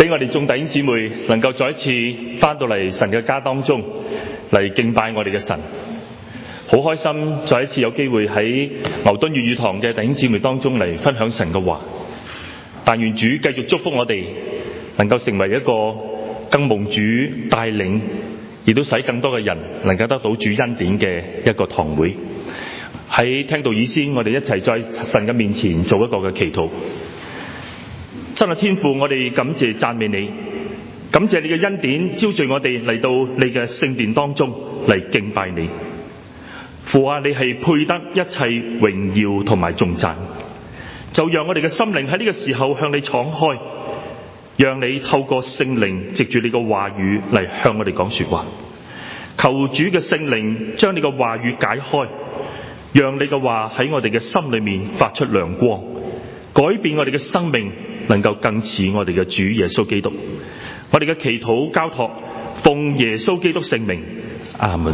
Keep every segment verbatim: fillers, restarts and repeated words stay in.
俾我哋眾弟兄姊妹能夠再一次翻到嚟神嘅家當中嚟敬拜我哋嘅神，好開心再一次有機會喺牛頓粵語堂嘅弟兄姊妹當中嚟分享神嘅話。但願主繼續祝福我哋，能夠成為一個更蒙主帶領，亦都使更多嘅人能夠得到主恩典嘅一個堂會。喺聽道以先，我哋一齊在神嘅面前做一個嘅祈禱。真係天父，我哋感謝讚美你，感謝你嘅恩典招聚我哋嚟到你嘅聖殿當中嚟敬拜你。父啊，你係配得一切榮耀同埋頌讚，就讓我哋嘅心靈喺呢個時候向你敞開，讓你透過聖靈藉住你嘅話語嚟向我哋講說話。求主嘅聖靈將你嘅話語解開，讓你嘅話喺我哋嘅心裏面發出亮光，改變我哋嘅生命，能夠更似我哋嘅主耶穌基督。我哋嘅祈禱交託奉耶穌基督聖名，阿門。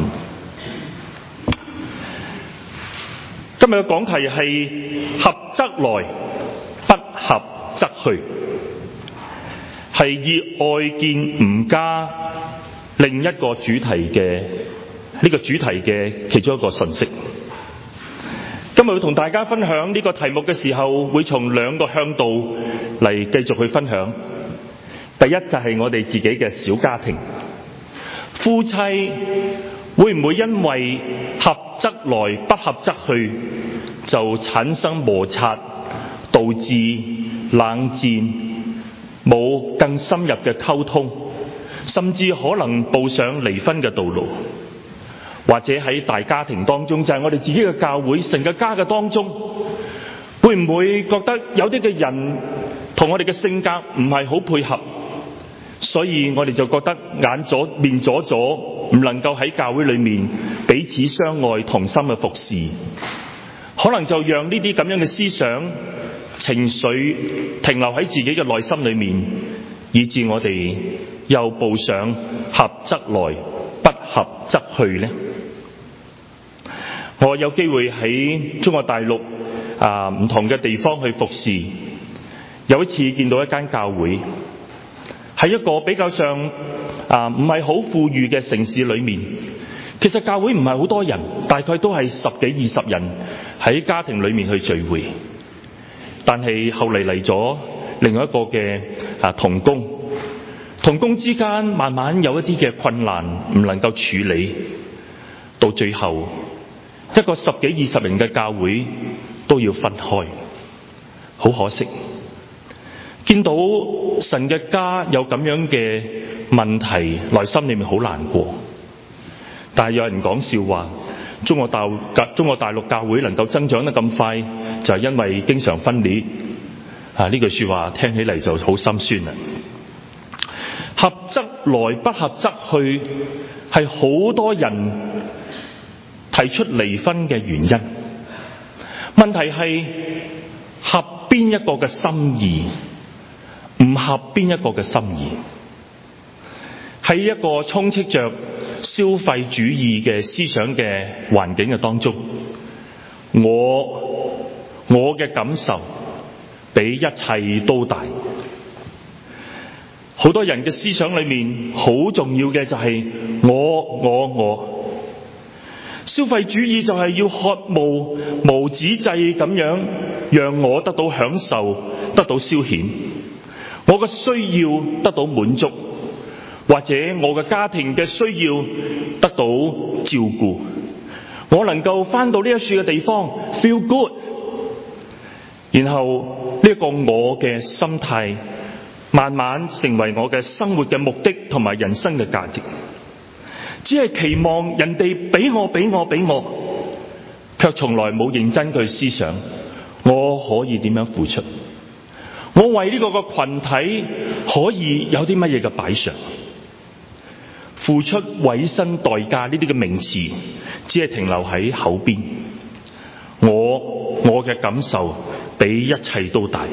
今日嘅講題係合則來，不合則去，係以愛見吾家另一個主題嘅呢個主題嘅其中一個信息。今日會同大家分享呢個題目嘅時候，會從兩個向度嚟繼續去分享。第一就係我哋自己嘅小家庭，夫妻會唔會因為合則來不合則去就產生摩擦，導致冷戰，冇更深入嘅溝通，甚至可能步上離婚嘅道路？或者喺大家庭當中，就係我哋自己嘅教會神嘅家嘅當中，會唔會覺得有啲嘅人同我哋嘅性格唔係好配合，所以我哋就覺得眼左面左左，唔能夠喺教會裏面彼此相愛同心嘅服侍，可能就讓呢啲咁樣嘅思想情緒停留喺自己嘅內心裏面，以致我哋又步上合則來不合則去呢？我有機會喺中國大陸啊唔同嘅地方去服侍，有一次見到一間教會喺一個比較上啊唔係好富裕嘅城市裏面。其實教會唔係好多人，大概都係十幾二十人喺家庭裏面去聚會。但係後嚟嚟咗另外一個嘅啊同工，同工之間慢慢有一啲嘅困難唔能夠處理，到最後一個十幾二十人嘅教會都要分開。好可惜，見到神嘅家有咁樣嘅問題，內心裏面好難過。但係有人講笑話，中國大中國大陸教會能夠增長得咁快，就係因為經常分裂。啊，呢句說話聽起嚟就好心酸啦。合則來不合則去，係好多人提出離婚嘅原因。問題係合邊一個嘅心意，唔合邊一個嘅心意。喺一個充斥着消費主義嘅思想嘅環境嘅當中，我我嘅感受比一切都大。好多人嘅思想裏面好重要嘅就係我我我，消費主義就係要渴慕無止滯咁樣讓我得到享受，得到消遣，我嘅需要得到滿足，或者我嘅家庭嘅需要得到照顧，我能夠返到呢一處嘅地方 feel good， 然後呢一個我嘅心態慢慢成為我嘅生活嘅目的同埋人生嘅價值。只係期望人哋俾我俾我俾我，卻從來冇認真去思想我可以點樣付出，我為呢個個群體可以有啲乜嘢嘅擺上。付出委身代價呢啲嘅名詞只係停留喺口邊，我我嘅感受比一切都大。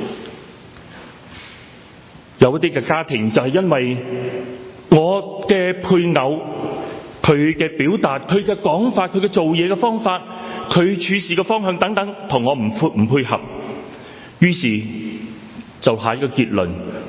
有一啲嘅家庭就係因為我嘅配偶，佢嘅表達，佢嘅講法，佢嘅做嘢嘅方法，佢處事嘅方向等等同我唔配唔配合，於是就下一個結論，我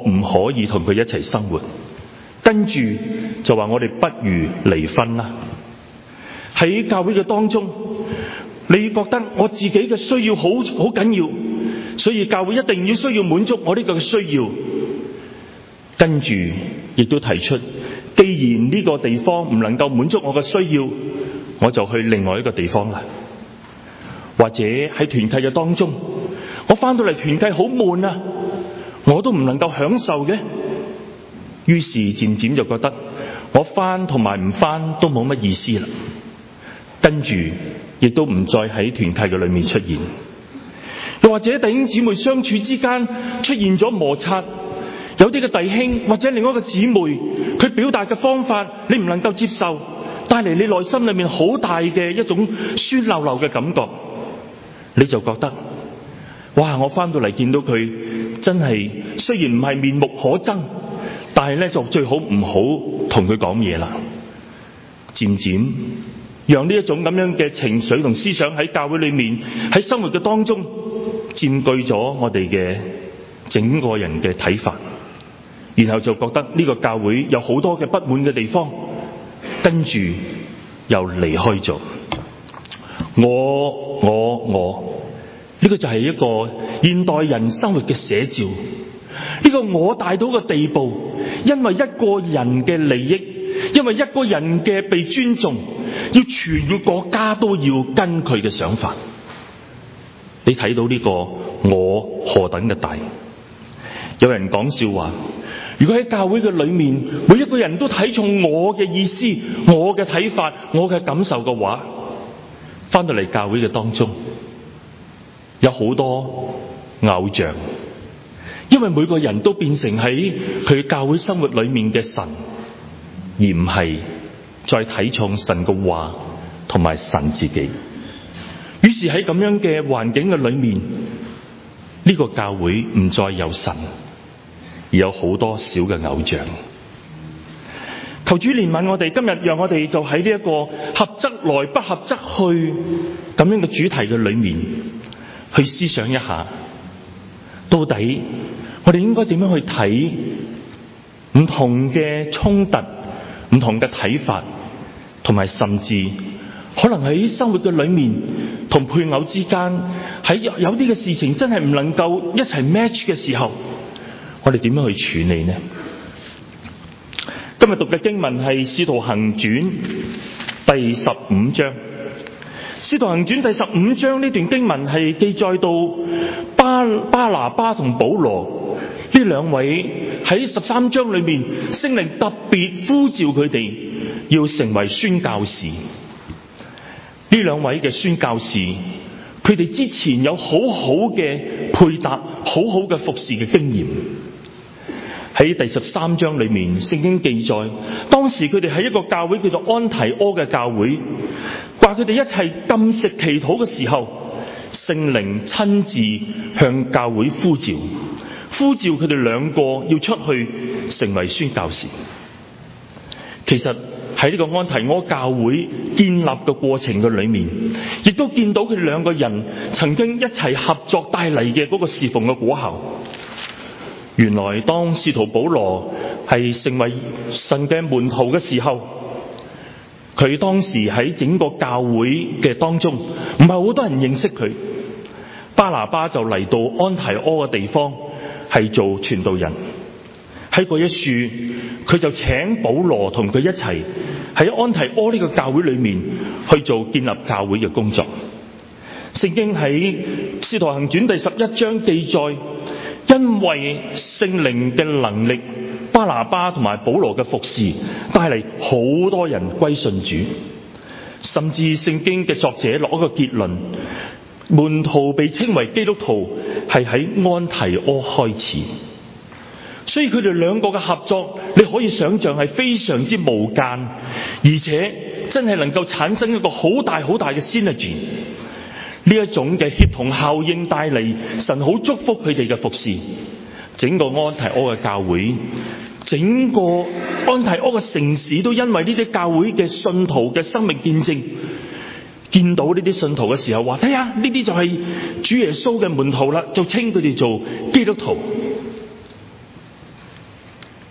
唔可以同佢一齊生活，跟住就話我哋不如離婚啦。喺教會嘅當中，你覺得我自己嘅需要好好緊要，所以教會一定要需要滿足我呢個需要，跟住亦都提出，既然呢個地方唔能夠滿足我嘅需要，我就去另外一個地方啦。或者喺團契嘅當中，我翻到嚟團契好悶啊，我都唔能夠享受嘅，於是漸漸就覺得我翻同埋唔翻都冇乜意思啦。跟住亦都唔再喺團契嘅裏面出現。又或者弟兄姊妹相處之間出現咗摩擦，有啲嘅弟兄或者另外一個姊妹，佢表達嘅方法你唔能夠接受，帶嚟你內心裏面好大嘅一種酸溜溜嘅感覺，你就覺得哇，我翻到嚟見到佢真係雖然唔係面目可憎，但係咧就最好唔好同佢講嘢啦。漸漸讓呢一種咁樣嘅情緒同思想喺教會裏面，喺生活嘅當中佔據咗我哋嘅整個人嘅睇法，然後就覺得呢個教會有好多嘅不滿嘅地方，跟住又離開咗。我我我呢個就係一個現代人生活嘅寫照。呢個我大到個地步，因為一個人嘅利益，因為一個人嘅被尊重，要全個國家都要跟佢嘅想法。你睇到呢個我何等嘅大？有人講笑話，如果喺教會嘅裏面，每一個人都睇重我嘅意思、我嘅睇法、我嘅感受嘅話，翻到嚟教會嘅當中，有好多偶像，因為每個人都變成喺佢教會生活裏面嘅神，而唔係再睇重神嘅話同埋神自己。於是喺咁樣嘅環境嘅裏面，呢個教會唔再有神，而有好多小嘅偶像。求主憐憫我哋，今日讓我哋就喺呢一個合則來不合則去咁樣嘅主題嘅裏面，去思想一下，到底我哋應該點樣去睇唔同嘅衝突、唔同嘅睇法，同埋甚至可能喺生活嘅裏面同配偶之間，喺有啲嘅事情真係唔能夠一齊 match 嘅時候，我哋點樣去處理呢？今日讀嘅經文係《使徒行傳》第十五章。《使徒行傳》第十五章呢段經文係記載到巴巴拿巴同保羅呢兩位喺十三章裏面，聖靈特別呼召佢哋要成為宣教士。呢兩位嘅宣教士，佢哋之前有好好嘅配搭，好好嘅服侍嘅經驗。喺第十三章裏面，聖經記載，當時佢哋喺一個教會叫做安提阿嘅教會，話佢哋一齊禁食祈禱嘅時候，聖靈親自向教會呼召，呼召佢哋兩個要出去成為宣教士。其實喺呢個安提阿教會建立嘅過程嘅裏面，亦都見到佢哋兩個人曾經一齊合作帶嚟嘅嗰個侍奉嘅果效。原來當使徒保羅係成為神嘅門徒嘅時候，佢當時喺整個教會嘅當中唔係好多人認識佢。巴拿巴就嚟到安提阿嘅地方係做傳道人。喺嗰一處，佢就請保羅同佢一齊喺安提阿呢個教會裏面去做建立教會嘅工作。聖經喺使徒行傳第十一章記載，因為聖靈嘅能力，巴拿巴同埋保羅嘅服侍帶嚟好多人歸信主，甚至聖經嘅作者落一個結論，門徒被稱為基督徒係喺安提阿開始。所以佢哋兩個嘅合作，你可以想象係非常之無間，而且真係能夠產生一個好大好大嘅 synergy。呢一種嘅協同效應帶嚟神好祝福佢哋嘅服侍。整個安提阿嘅教會，整個安提阿嘅城市都因為呢啲教會嘅信徒嘅生命見證，見到呢啲信徒嘅時候話，睇下呢啲就係主耶穌嘅門徒啦，就稱佢哋做基督徒。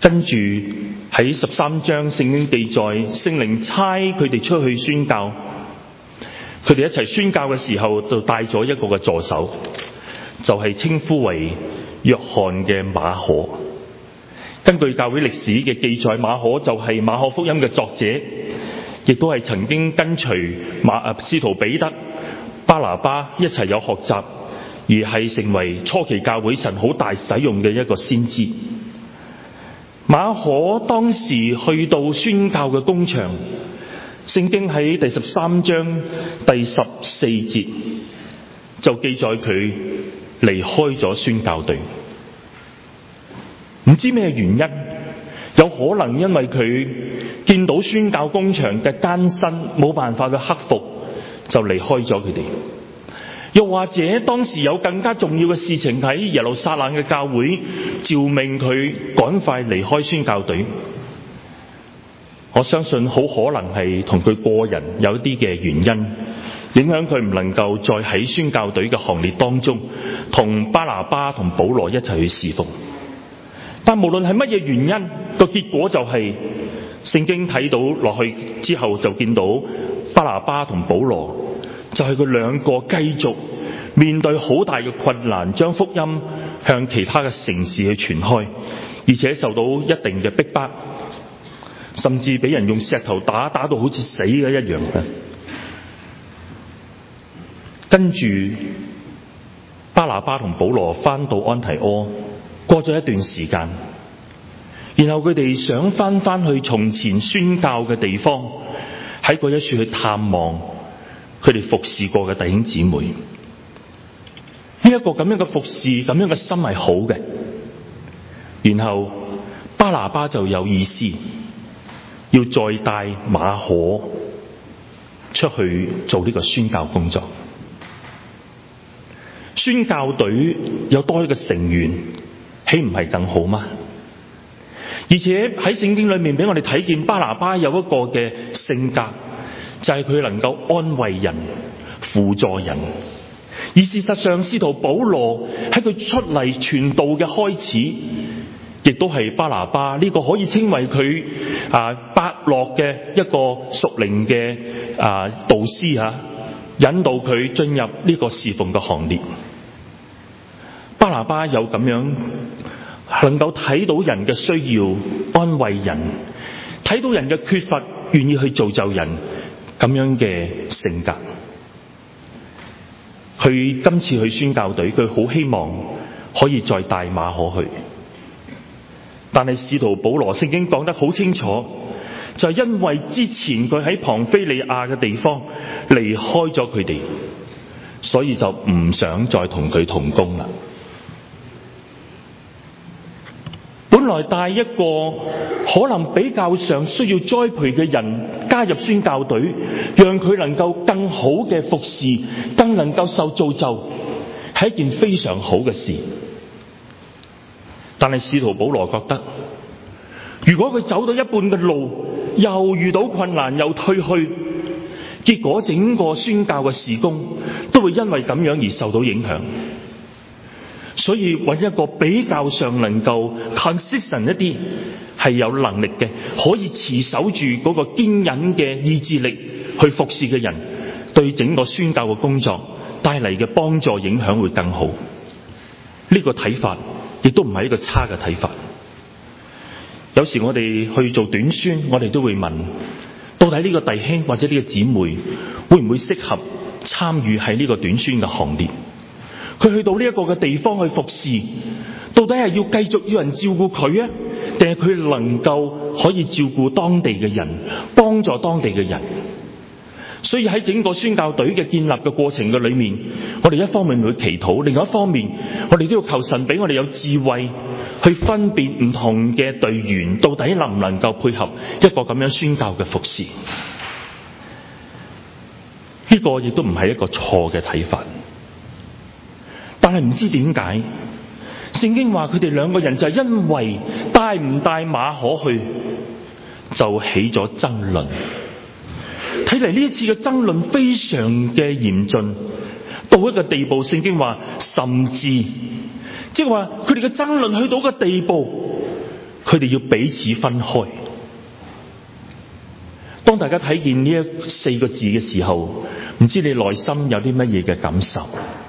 跟住喺十三章聖經記載，聖靈差佢哋出去宣教，佢哋一齊宣教嘅時候就帶咗一個嘅助手，就係稱呼為約翰嘅馬可。根據教會歷史嘅記載，馬可就係馬可福音嘅作者，亦都係曾經跟隨馬啊使徒彼得、巴拿巴一齊有學習，而係成為初期教會神好大使用嘅一個先知。馬可當時去到宣教嘅工場，聖經喺第十三章第十四節就記載佢離開咗宣教隊。唔知咩原因，有可能因為佢見到宣教工場嘅艱辛，冇辦法去克服，就離開咗佢哋。又或者當時有更加重要嘅事情喺耶路撒冷嘅教會，召命佢趕快離開宣教隊。我相信好可能係同佢個人有一啲嘅原因，影響佢唔能夠再喺宣教隊嘅行列當中，同巴拿巴同保羅一齊去侍奉。但無論係乜嘢原因，個結果就係聖經睇到落去之後，就見到巴拿巴同保羅就係佢兩個繼續面對好大嘅困難，將福音向其他嘅城市去傳開，而且受到一定嘅逼迫，甚至俾人用石頭打，打到好似死嘅一樣嘅。跟住巴拿巴同保羅翻到安提阿，過咗一段時間，然後佢哋想翻翻去從前宣教嘅地方，喺嗰一處去探望佢哋服侍過嘅弟兄姊妹。呢、這、一個咁樣嘅服侍，咁樣嘅心係好嘅。然後巴拿巴就有意思，要再帶馬可出去做呢個宣教工作。宣教隊有多一個成員，豈唔係更好嗎？而且喺聖經裏面俾我哋睇見巴拿巴有一個嘅性格，就係佢能夠安慰人、輔助人。而事實上，使徒保羅喺佢出嚟傳道嘅開始，亦都係巴拿巴呢個可以稱為佢啊伯樂嘅一個屬靈嘅啊導師吓，引導佢進入呢個侍奉嘅行列。巴拿巴有咁樣能夠睇到人嘅需要，安慰人，睇到人嘅缺乏，願意去造就人咁樣嘅性格。佢今次去宣教隊，佢好希望可以再帶馬可去，但係使徒保羅聖經講得好清楚，就係因為之前佢喺旁非利亞嘅地方離開咗佢哋，所以就唔想再同佢同工啦。本來帶一個可能比較上需要栽培嘅人加入宣教隊，讓佢能夠更好嘅服侍，更能夠受造就，係一件非常好嘅事。但係使徒保羅覺得，如果佢走到一半嘅路，又遇到困難，又退去，結果整個宣教嘅事工都會因為咁樣而受到影響。所以揾一個比較上能夠 consistent 一啲，係有能力嘅，可以持守住嗰個堅忍嘅意志力去服侍嘅人，對整個宣教嘅工作帶嚟嘅幫助影響會更好。呢個睇法亦都唔係一個差嘅睇法。有時我哋去做短宣，我哋都會問，到底呢個弟兄或者呢個姊妹會唔會適合參與喺呢個短宣嘅行列？佢去到呢一個嘅地方去服侍，到底係要繼續要人照顧佢啊，定係佢能夠可以照顧當地嘅人，幫助當地嘅人？所以喺整個宣教隊嘅建立嘅過程嘅裏面，我哋一方面會祈禱，另外一方面我哋都要求神俾我哋有智慧去分辨唔同嘅隊員到底能唔能夠配合一個咁樣宣教嘅服侍。呢個亦都唔係一個錯嘅睇法。但係唔知點解，聖經話佢哋兩個人就係因為帶唔帶馬可去，就起咗爭論。睇嚟呢一次嘅爭論非常嘅嚴峻，到一個地步，聖經話甚至，即係話佢哋嘅爭論去到一個地步， 佢哋要彼此分開。當大家睇見呢一四個字嘅時候，唔知你內心有啲乜嘢嘅感受？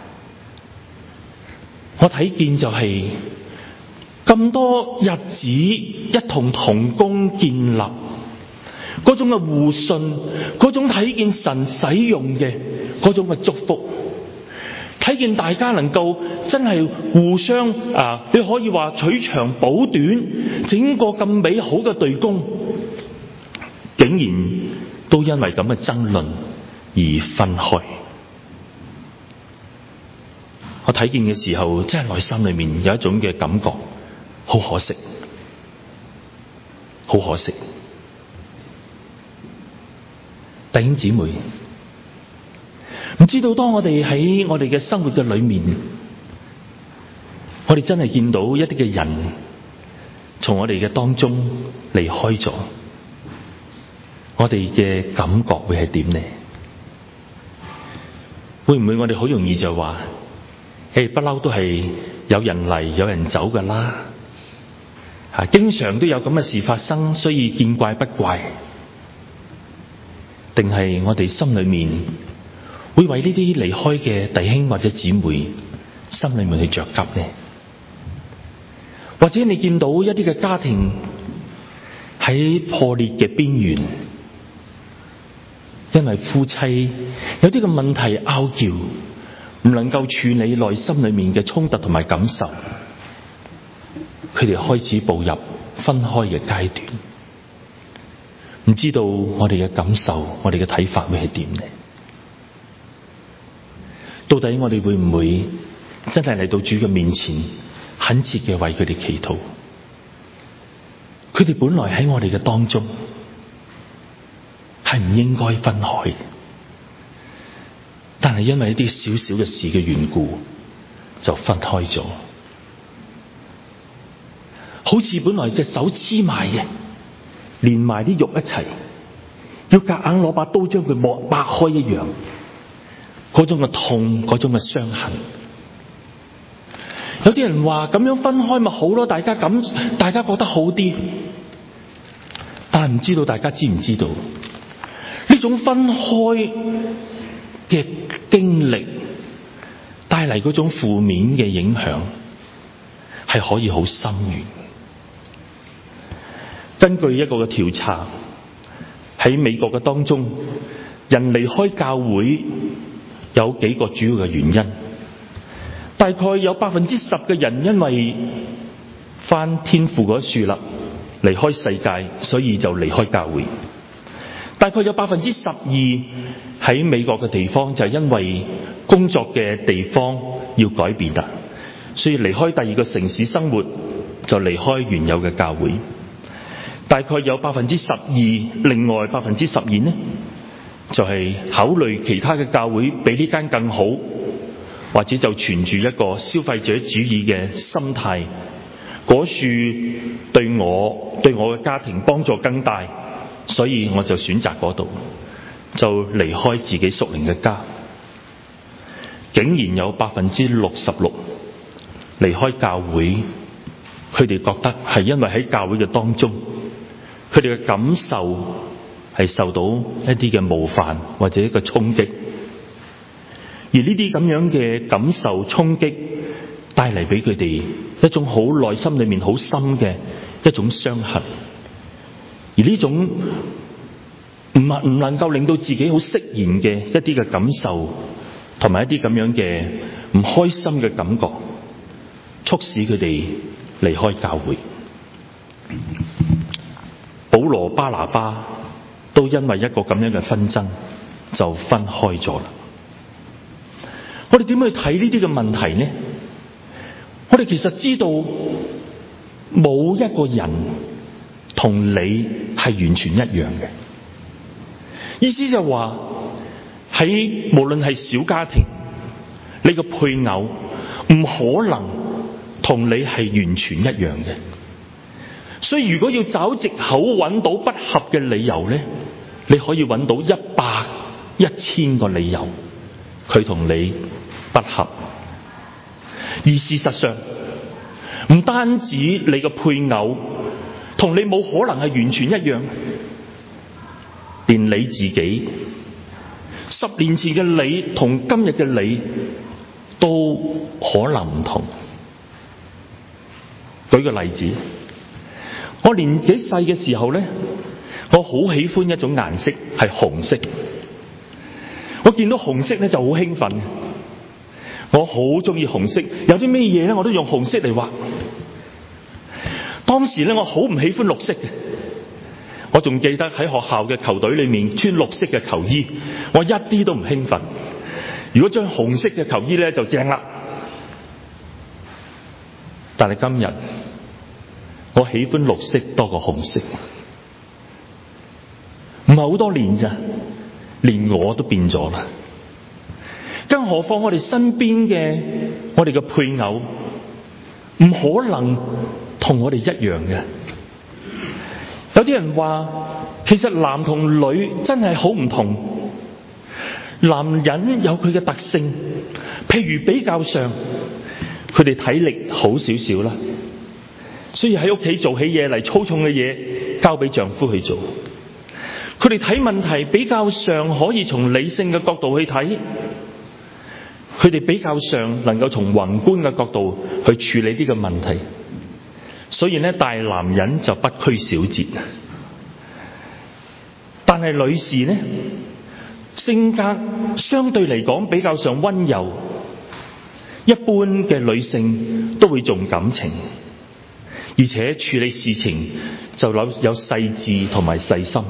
我睇見就係咁多日子一同同工建立嗰種嘅互信，嗰種睇見神使用嘅嗰種嘅祝福，睇見大家能夠真係互相啊，你可以話取長補短，整個咁美好嘅隊工，竟然都因為咁嘅爭論而分開。我睇見嘅時候，真係內心裏面有一種嘅感覺，好可惜，好可惜。弟兄姊妹，唔知道當我哋喺我哋嘅生活嘅裏面，我哋真係見到一啲嘅人從我哋嘅當中離開咗，我哋嘅感覺會係點呢？會唔會我哋好容易就話，誒，不嬲都係有人嚟有人走噶啦，啊，經常都有咁嘅事發生，所以見怪不怪。定係我哋心裏面會為呢啲離開嘅弟兄或者姊妹心裏面去着急呢？或者你見到一啲嘅家庭喺破裂嘅邊緣，因為夫妻有啲嘅問題拗撬，唔能夠處理內心裏面嘅衝突同埋感受，佢哋開始步入分開嘅階段。唔知道我哋嘅感受，我哋嘅睇法會係點呢？到底我哋會唔會真係嚟到主嘅面前，懇切嘅為佢哋祈禱？佢哋本來喺我哋嘅當中係唔應該分開，但係因為一啲小小嘅事嘅緣故就分開咗，好似本來隻手黐埋嘅，連埋啲肉一齊，要夾硬攞把刀將佢剝掰開一樣，嗰種嘅痛，嗰種嘅傷痕。有啲人話咁樣分開咪好咯，大家咁，大家覺得好啲。但係唔知道大家知唔知道，呢種分開嘅經歷帶嚟嗰種負面嘅影響係可以好深遠。根據一個嘅調查，喺美國嘅當中，人離開教會有幾個主要嘅原因。大概有百分之十嘅人因為返天父嗰處啦，離開世界，所以就離開教會。大概有百分之十二喺美國嘅地方就係因為工作嘅地方要改變啦，所以離開第二個城市生活，就離開原有嘅教會。大概有百分之十二，另外百分之十二呢，就係考慮其他嘅教會比呢間更好，或者就存住一個消費者主義嘅心態，嗰處對我對我嘅家庭幫助更大，所以我就選擇嗰度，就離開自己屬靈嘅家。竟然有百分之六十六離開教會，佢哋覺得係因為喺教會嘅當中，佢哋嘅感受係受到一啲嘅冒犯或者一個衝擊，而呢啲咁樣嘅感受衝擊帶嚟俾佢哋一種好內心裏面好深嘅一種傷痕，而呢種唔係唔能夠令到自己好釋然嘅一啲嘅感受，同埋一啲咁樣嘅唔開心嘅感覺，促使佢哋離開教會。保羅巴拿巴都因為一個咁樣嘅紛爭就分開咗啦。我哋點去睇呢啲嘅問題呢？我哋其實知道冇一個人同你係完全一樣嘅，意思就係話喺無論係小家庭，你個配偶唔可能同你係完全一樣嘅。所以如果要找藉口揾到不合嘅理由呢，你可以揾到一百一千個理由佢同你不合。而事實上唔單止你個配偶同你冇可能係完全一樣，連你自己十年前嘅你同今日嘅你都可能唔同。舉個例子，我年紀細嘅時候呢，我好喜歡一種顏色係紅色。我見到紅色呢就好興奮，我好中意紅色，有啲咩嘢呢我都用紅色嚟畫。當時呢我好唔喜歡綠色嘅，我仲記得喺學校嘅球隊裏面穿綠色嘅球衣，我一啲都唔興奮。如果將紅色嘅球衣呢就正啦。但係今日我喜歡綠色多過紅色，唔係好多年咋，連我都變咗啦。更何況我哋身邊嘅我哋嘅配偶，唔可能同我哋一樣嘅。有啲人話，其實男同女真係好唔同。男人有佢嘅特性，譬如比較上，佢哋體力好少少啦，所以喺屋企做起嘢嚟，粗重嘅嘢交俾丈夫去做。佢哋睇問題比較上可以從理性嘅角度去睇，佢哋比較上能夠從宏觀嘅角度去處理呢個問題。所以呢，大男人就不拘小節，但係女士呢，性格相對嚟講比較上溫柔。一般嘅女性都會重感情，而且處理事情就有有細緻同埋細心。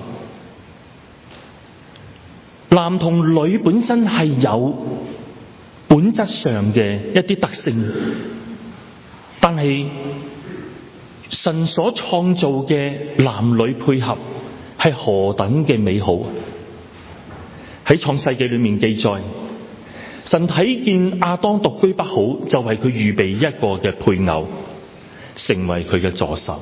男同女本身係有本質上嘅一啲特性，但係神所創造嘅男女配合係何等嘅美好。喺創世記裏面記載，神睇見亞當獨居不好，就為佢預備一個嘅配偶，成為佢嘅助手。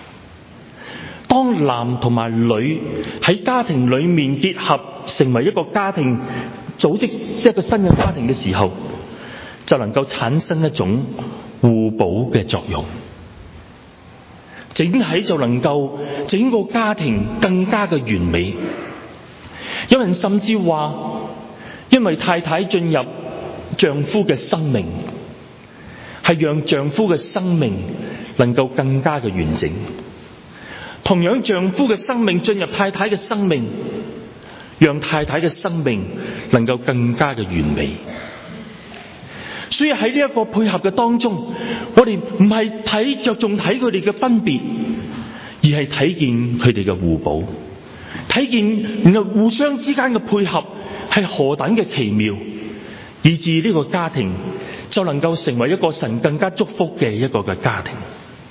當男同埋女喺家庭裏面結合，成為一個家庭，組織一個新嘅家庭嘅時候，就能夠產生一種互補嘅作用，整體就能夠整個家庭更加嘅完美。有人甚至話，因為太太進入丈夫嘅生命，係讓丈夫嘅生命能夠更加嘅完整。同樣，丈夫嘅生命進入太太嘅生命，讓太太嘅生命能夠更加嘅完美。所以喺呢一個配合嘅當中，我哋唔係睇着重睇佢哋嘅分別，而係睇見佢哋嘅互補，睇見然後互相之間嘅配合係何等嘅奇妙，以致呢個家庭就能夠成為一個神更加祝福嘅一個嘅家庭。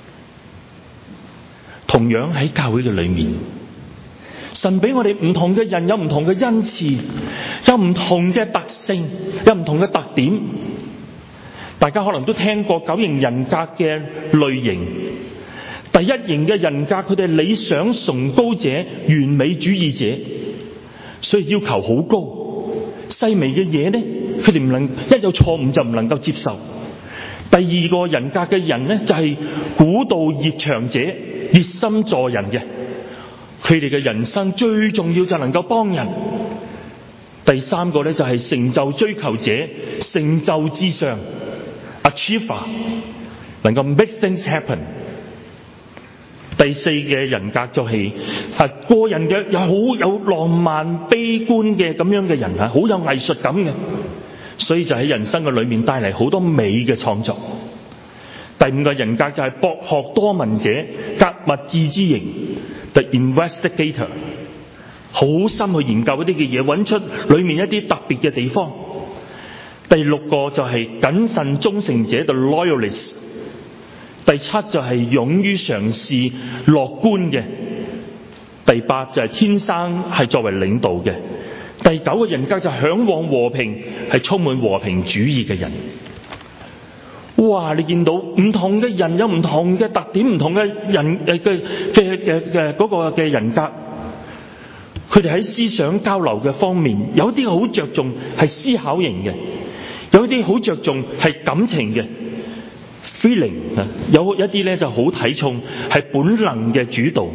同樣喺教會嘅裏面，神俾我哋唔同嘅人有唔同嘅恩賜，有唔同嘅特性，有唔同嘅特點。大家可能都聽過九型人格嘅類型。第一型嘅人格，佢哋係理想崇高者、完美主義者，所以要求好高，細微嘅嘢呢，佢哋唔能一有錯誤就唔能夠接受。第二個人格嘅人呢，就係古道熱腸者，熱心助人嘅，佢哋嘅人生最重要就能夠幫人。第三個呢，就係成就追求者，成就至上 achiever， 能夠 make things happen。第四嘅人格就係啊個人嘅有好有浪漫悲觀嘅咁樣嘅人啊，好有藝術感嘅，所以就喺人生嘅裏面帶嚟好多美嘅創作。第五個人格就係博學多聞者，格物致知型 the investigator， 好心去研究一啲嘅嘢，揾出裏面一啲特別嘅地方。第六個就係謹慎忠誠者 the loyalist。第七就係勇於嘗試樂觀嘅。第八就係天生係作為領導嘅。第九個人格就係向往和平，係充滿和平主義嘅人。哇！你見到唔同嘅人有唔同嘅特點，唔同嘅人誒嘅嘅嘅嘅嗰個嘅人格，佢哋喺思想交流嘅方面，有啲好着重係思考型嘅，有啲好着重係感情嘅。 feeling 啊，有一啲咧就好睇重係本能嘅主導。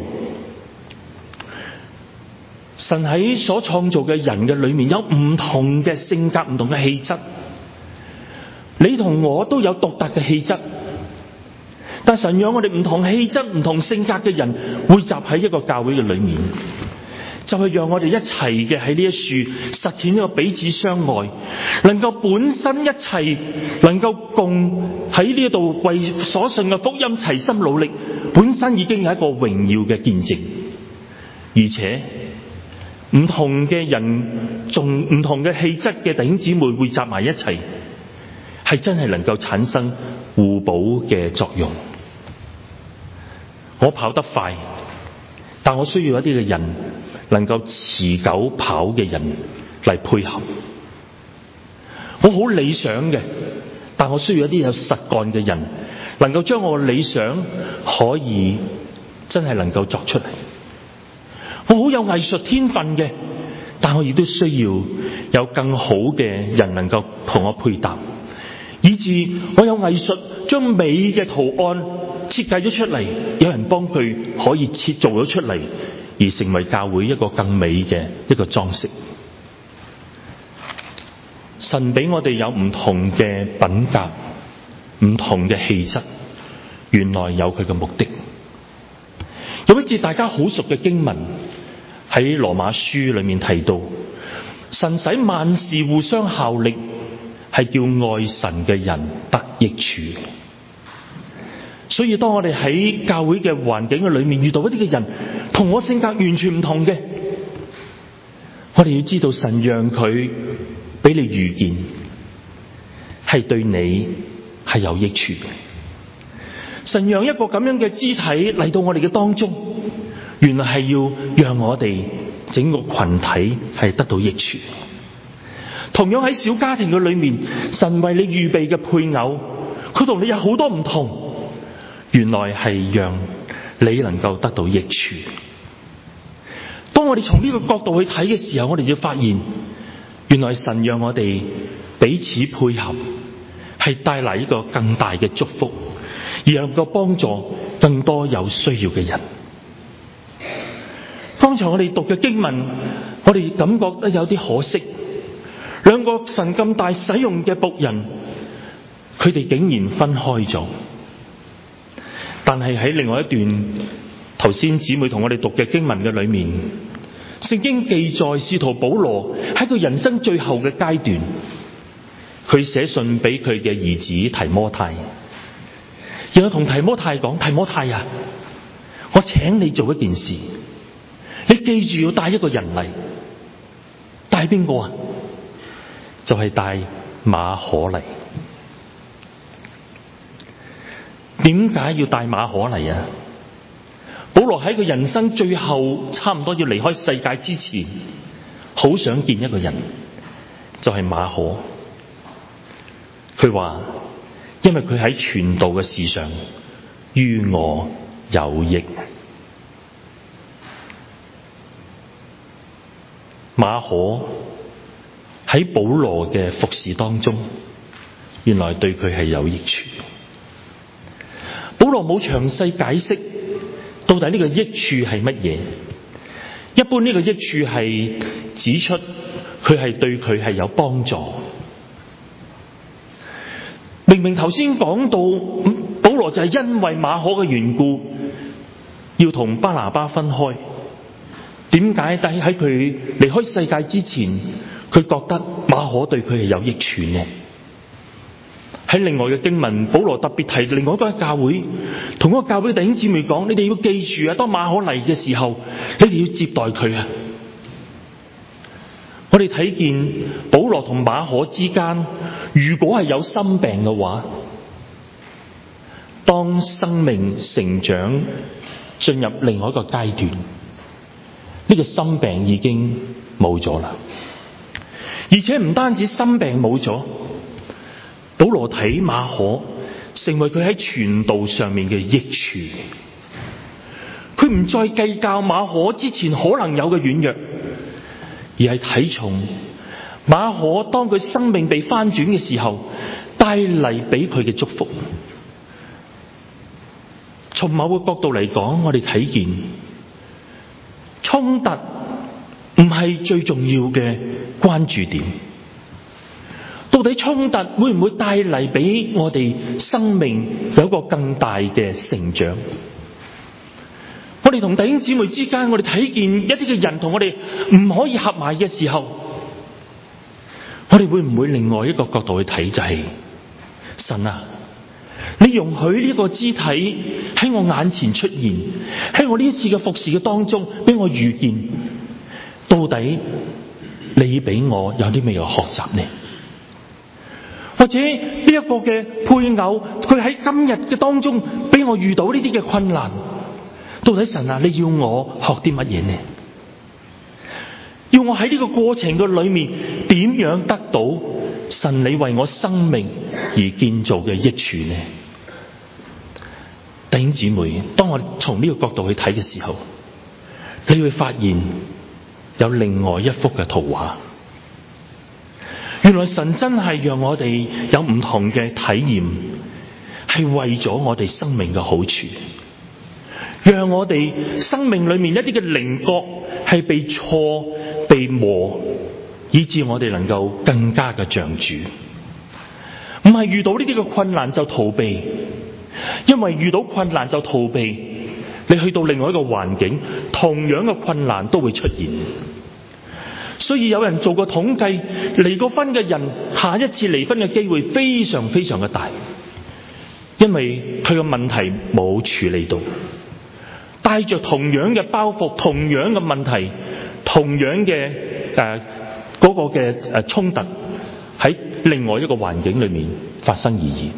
神喺所創造嘅人嘅裏面有唔同嘅性格、唔同嘅氣質，你同我都有獨特嘅氣質，但神讓我哋唔同氣質、唔同性格嘅人匯集喺一個教會嘅裏面，就係讓我哋一齊嘅喺呢一處實踐呢個彼此相愛，能夠本身一齊能夠共喺呢度為所信嘅福音齊心努力，本身已經係一個榮耀嘅見證。而且唔同嘅人，仲唔同嘅氣質嘅弟兄姊妹匯集埋一齊，係真係能夠產生互補嘅作用。我跑得快，但我需要一啲嘅人能夠持久跑嘅人嚟配合。我好理想嘅，但我需要一啲有實幹嘅人，能夠將我嘅理想可以真係能夠作出嚟。我好有藝術天分嘅，但我亦都需要有更好嘅人能夠同我配搭，以致我有藝術將美嘅圖案設計咗出嚟，有人幫佢可以設做咗出嚟，而成為教會一個更美嘅一個裝飾。神俾我哋有唔同嘅品格、唔同嘅氣質，原來有佢嘅目的。有一節大家好熟嘅經文喺羅馬書裏面提到，神使萬事互相效力，係叫愛神嘅人得益處。所以當我哋喺教會嘅環境嘅裏面遇到一啲嘅人同我性格完全唔同嘅，我哋要知道神讓佢俾你遇見，係對你係有益處嘅。神讓一個咁樣嘅肢體嚟到我哋嘅當中，原來係要讓我哋整個群體係得到益處。同樣喺小家庭嘅裏面，神為你預備嘅配偶，佢同你有好多唔同，原來係讓你能夠得到益處。當我哋從呢個角度去睇嘅時候，我哋就發現，原來神讓我哋彼此配合，係帶嚟一個更大嘅祝福，而能夠幫助更多有需要嘅人。剛才我哋讀嘅經文，我哋感覺得有啲可惜，兩個神咁大使用嘅僕人，佢哋竟然分開咗。但係喺另外一段頭先姊妹同我哋讀嘅經文嘅裏面，聖經記載使徒保羅喺佢人生最後嘅階段，佢寫信俾佢嘅兒子提摩太，然後同提摩太講：提摩太啊，我請你做一件事，你記住要帶一個人嚟。帶邊個啊？就係帶馬可嚟。點解要帶馬可嚟啊？保羅喺佢人生最後差唔多要離開世界之前，好想見一個人，就係馬可。佢話因為佢喺傳道嘅事上於我有益。馬可喺保羅嘅服侍當中，原來對佢係有益處。保羅冇詳細解釋到底呢個益處係乜嘢。一般呢個益處係指出佢係對佢係有幫助。明明頭先講到保羅就係因為馬可嘅緣故要同巴拿巴分開，點解但係喺佢離開世界之前，佢覺得馬可對佢係有益處呢？喺另外嘅經文，保羅特別提另外一個教會，同嗰個教會弟兄姊妹講：你哋要記住啊，當馬可嚟嘅時候，你哋要接待佢啊！我哋睇見保羅同馬可之間，如果係有心病嘅話，當生命成長進入另外一個階段，呢個心病已經冇咗啦。而且唔單止心病冇咗，保羅睇馬可成為佢喺傳道上面嘅益處，佢唔再計較馬可之前可能有嘅軟弱，而係睇重馬可當佢生命被翻轉嘅時候帶嚟俾佢嘅祝福。 從某個角度嚟講，我哋睇見衝突唔係最重要嘅關注點。到底衝突會唔會帶嚟俾我哋生命有一個更大嘅成長？我哋同弟兄姊妹之間，我哋睇見一啲嘅人同我哋唔可以合埋嘅時候，我哋會唔會另外一個角度去睇，就係神啊，你容許呢個肢體喺我眼前出現，喺我呢一次嘅服侍嘅當中俾我遇見，到底你俾我有啲咩嘢學習呢？或者呢一個嘅配偶，佢喺今日嘅當中俾我遇到呢啲嘅困難，到底神啊，你要我學啲乜嘢呢？要我喺呢個過程嘅裏面點樣得到神你為我生命而建造嘅益處呢？弟兄姊妹，當我從呢個角度去睇嘅時候，你會發現有另外一幅嘅圖畫。原來神真係讓我哋有唔同嘅體驗，係為咗我哋生命嘅好處，讓我哋生命裏面一啲嘅稜角係被挫、被磨，以致我哋能夠更加嘅長主。唔係遇到呢啲嘅困難就逃避，因為遇到困難就逃避，你去到另外一個環境，同樣嘅困難都會出現。所以有人做過統計，離過婚嘅人下一次離婚嘅機會非常非常嘅大，因為佢嘅問題冇處理到，帶着同樣嘅包袱、同樣嘅問題、同樣嘅誒嗰個嘅誒衝突喺另外一個環境裏面發生而已。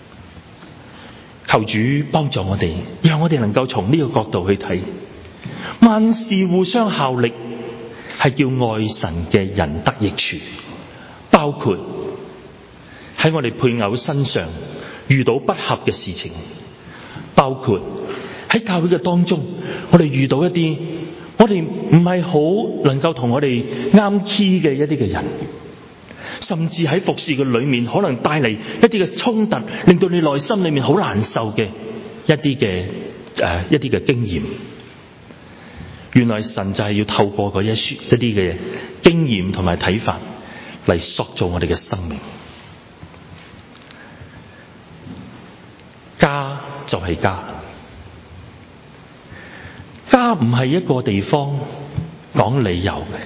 求主幫助我哋，讓我哋能夠從呢個角度去睇，萬事互相效力，係叫愛神嘅人得益處，包括喺我哋配偶身上遇到不合嘅事情，包括喺教會嘅當中，我哋遇到一啲我哋唔係好能夠同我哋啱 key 嘅一啲嘅人，甚至喺服侍嘅裏面可能帶嚟一啲嘅衝突，令到你內心裏面好難受嘅一啲嘅誒一啲嘅經驗。原來神就係要透過嗰一啲一啲嘅經驗同埋睇法嚟塑造我哋嘅生命。家就係家，家唔係一個地方講理由嘅。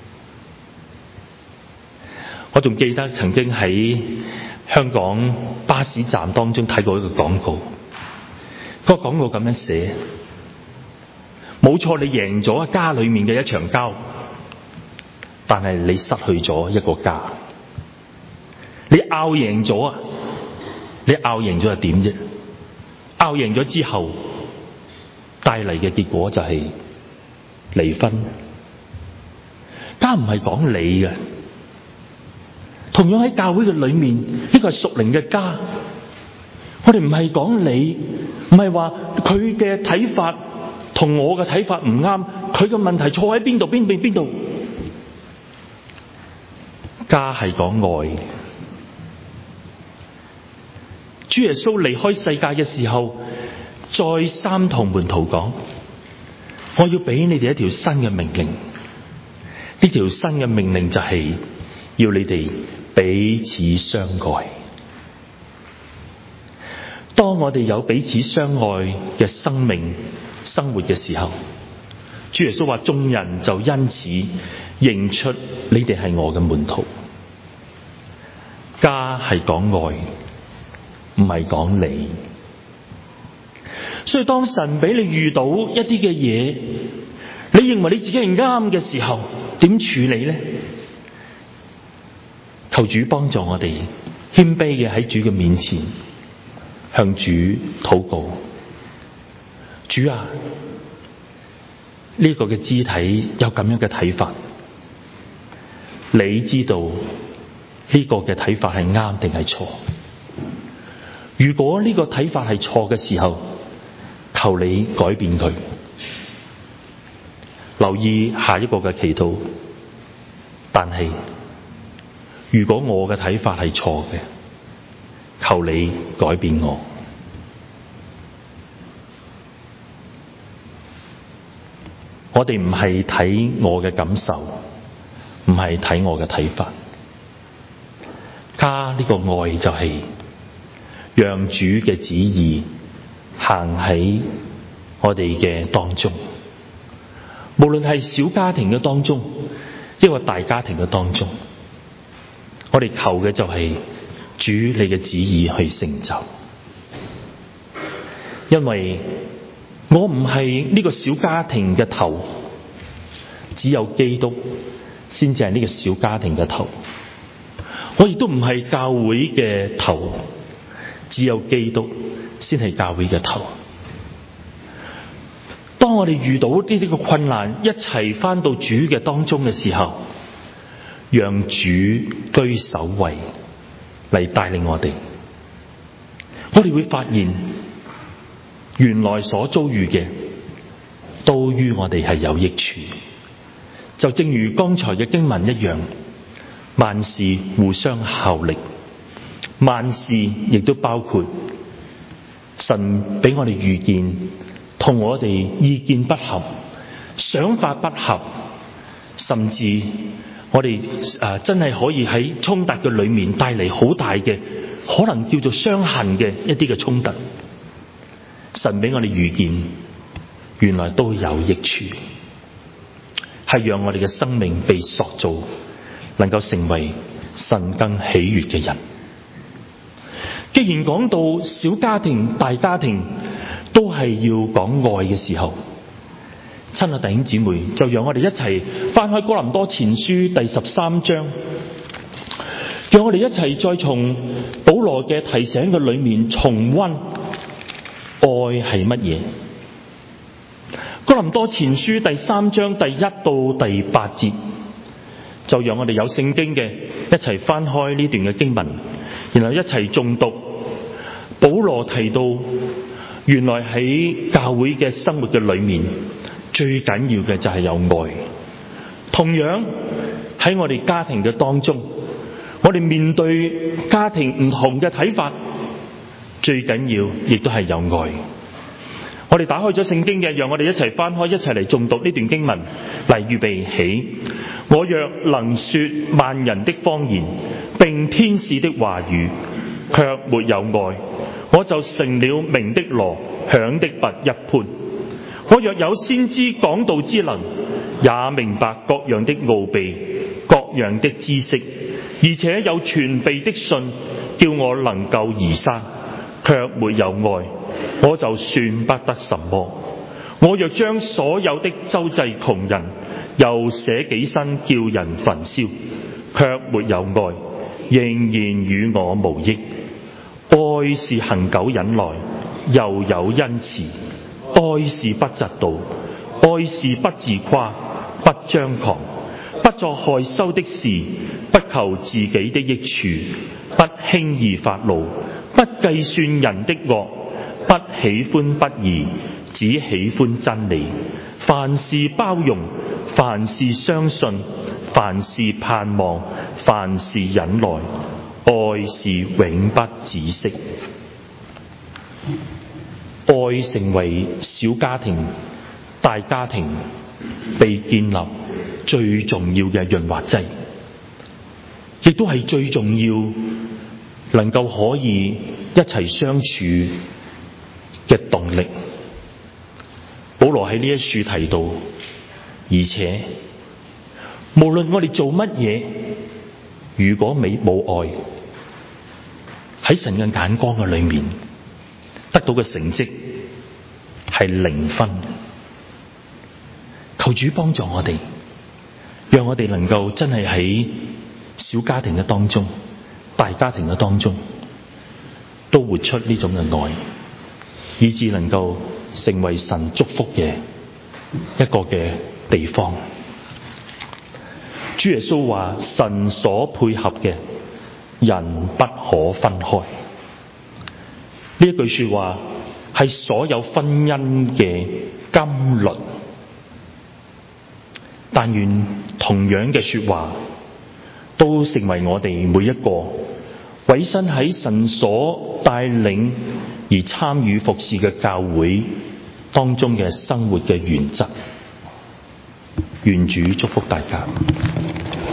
我仲記得曾經喺香港巴士站當中睇過一個廣告，嗰個廣告咁樣寫。冇錯，你贏咗家裏面嘅一場交，但係你失去咗一個家。你拗贏咗啊！你拗贏咗係點啫？拗贏咗之後帶嚟嘅結果就係離婚。家唔係講理嘅，同樣喺教會嘅裏面，呢個係屬靈嘅家。我哋唔係講理，唔係話佢嘅睇法同我嘅睇法唔啱，佢嘅問題錯喺邊度？邊邊邊度？家係講愛。主耶穌離開世界嘅時候，再三同門徒講：我要俾你哋一條新嘅命令。呢條新嘅命令就係要你哋彼此相愛。當我哋有彼此相愛嘅生命生活嘅時候，主耶穌話眾人就因此認出你哋係我嘅門徒。家係講愛，唔係講理。所以當神俾你遇到一啲嘅嘢，你認為你自己係啱嘅時候，點處理呢？求主幫助我哋謙卑嘅喺主嘅面前向主禱告。主啊，呢個嘅肢體有咁樣嘅睇法，你知道呢個嘅睇法係啱定係錯？如果呢個睇法係錯嘅時候，求你改變佢。留意下一個嘅祈禱。但係如果我嘅睇法係錯嘅，求你改變我。 我哋唔係睇我嘅感受，唔係睇我嘅睇法。家呢個愛就係讓主嘅旨意行喺我哋嘅當中，無論係小家庭嘅當中，抑或大家庭嘅當中，我哋求嘅就係主你嘅旨意去成就。因為我唔係呢個小家庭嘅頭，只有基督先至係呢個小家庭嘅頭。我亦都唔係教會嘅頭，只有基督先係教會嘅頭。當我哋遇到呢啲嘅困難，一齊返到主嘅當中嘅時候，讓主居首位嚟帶領我哋，我哋會發現原來所遭遇嘅都於我哋係有益處。就正如剛才嘅經文一樣，萬事互相效力，萬事亦都包括神俾我哋遇見同我哋意見不合、想法不合，甚至我哋誒、呃、真係可以喺衝突嘅裏面帶嚟好大嘅可能叫做傷痕嘅一啲嘅衝突。神俾我哋遇見，原來都有益處，係讓我哋嘅生命被塑造，能夠成為神更喜悅嘅人。既然講到小家庭、大家庭都係要講愛嘅時候，親愛弟兄姊妹，就讓我哋一齊翻開哥林多前書第十三章，讓我哋一齊再從保羅嘅提醒嘅裏面重溫愛係乜嘢。哥林多前書第三章第一到第八節，就讓我哋有聖經嘅一齊翻開呢段嘅經文，然後一齊誦讀。保羅提到，原來喺教會嘅生活嘅裏面，最緊要嘅就係有愛。同樣喺我哋家庭嘅當中，我哋面對家庭唔同嘅睇法，最緊要亦都係有愛。我哋打開咗聖經嘅，讓我哋一齊翻開，一齊嚟誦讀呢段經文，嚟預備起。我若能說萬人的方言，並天使的話語，卻沒有愛，我就成了鳴的鑼，響的鈸一般。我若有先知講道之能，也明白各樣的奧秘，各樣的知識，而且有全備的信，叫我能夠移山，卻沒有愛，我就算不得什麼。我若將所有的周濟窮人，又捨己身叫人焚燒，卻沒有愛，仍然與我無益。愛是恒久忍耐，又有恩慈；愛是不嫉妒，愛是不自誇，不張狂，不作害羞的事，不求自己的益處，不輕易發怒，不計算人的惡，不喜歡不義，只喜歡真理。凡事包容，凡事相信，凡事盼望，凡事忍耐。愛是永不止息。愛成為小家庭、大家庭被建立最重要嘅潤滑劑，亦都係最重要能夠可以一齊相處嘅動力。保羅喺呢一處提到，而且無論我哋做乜嘢，如果未冇愛，喺神嘅眼光嘅裏面得到嘅成績係零分。求主幫助我哋，讓我哋能夠真係喺小家庭嘅當中、大家庭嘅當中都活出呢種嘅愛，以致能夠成為神祝福嘅一個嘅地方。主耶穌話：神所配合嘅，人不可分開。呢一句說話係所有婚姻嘅金律，但願同樣嘅說話都成為我哋每一個委身喺神所帶領而參與服侍嘅教會當中嘅生活嘅原則。 願主祝福大家。